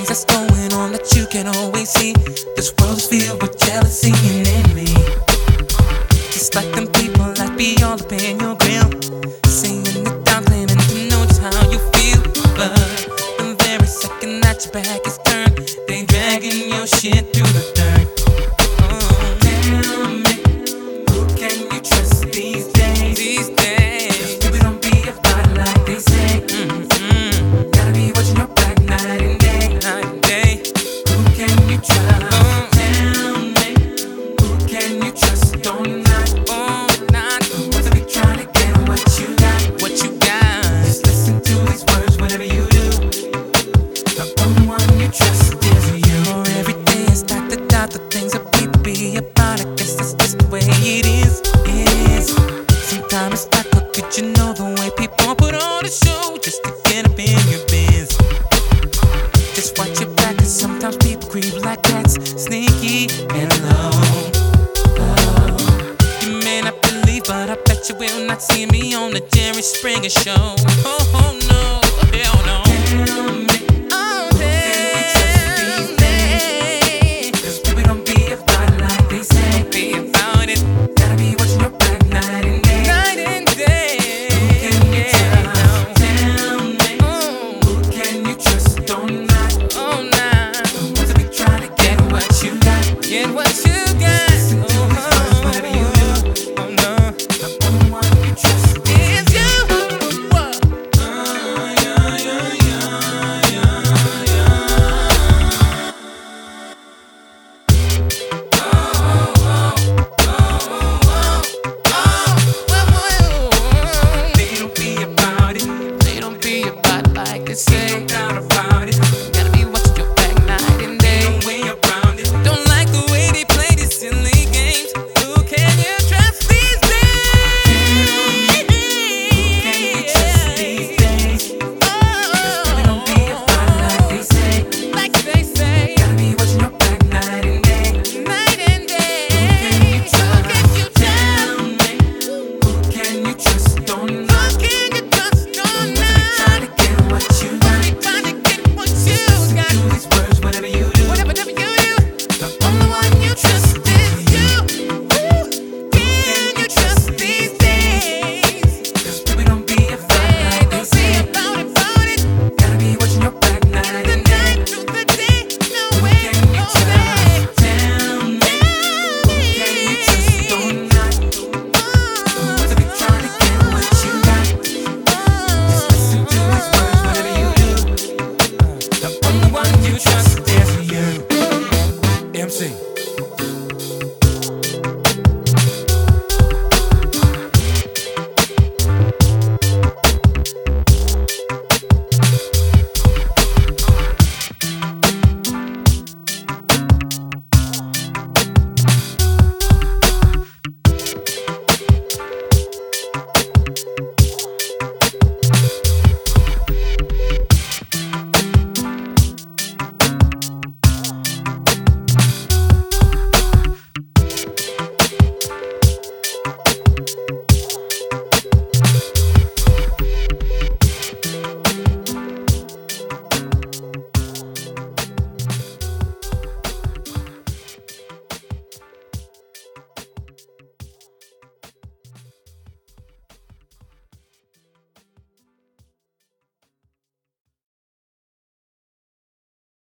that's going on that you can always see. This world is filled with jealousy and envy. Just like them people that be all up in your grill, saying it down, claiming to know just how you feel. But the very second that your back is turned, they dragging your shit through the dirt. Tell me, who can you trust these days? These days, 'cause people don't be about it like they say. Gotta be watching your back night and day. Night and day. Who can you trust? Tell me, who can you trust? Don't not. What's the big trying to get what you got? What you got? Just listen to these words, whatever you do. The only one you trust is you. For every day I start to doubt the things that people be about. I guess that's just the way it is. It is. Sometimes it's like, look at you know the way people put on a show just to get up in your biz. Just watch your back, 'cause sometimes people creep like cats, sneaky and low. You may not believe, but I bet you will not see me on the Jerry Springer show. Oh no, hell no. Tell me, who can you trust these days? 'Cause people don't be about it like they say. Be about it. Gotta be watching your back night and day. Night and day. Who can you trust? Tell me, who can you trust? Don't not. Oh nah. What's a big trying to get what you got? Get what you got. Listen to these words, whatever you do. Oh no. The only one you trust is you. They don't be about it. They don't be about it like they say. No doubt about it. Gotta be watching your back night and day. No way around it. Don't like the way they play these silly games. Who can you trust these days? Who can you trust these days? 'Cause people don't be about it like they say. Like they say. Gotta be watching your back night and day. Night and day. Who can you trust? Tell me, who can you trust? Don't not. Who can you trust? Don't not. Trying to get what you got. Trying to get what you got. Do these words, whatever you do. Whatever you do. The only one you trust is you. Who can you trust these days? 'Cause people don't be about it like they say. About it. Gotta be watching your back night and day. Through the day, no way, no way. Tell me, who can you trust? Don't not. What's a big trying to get what you got? Just listen to these words, whatever you do. The only one you trust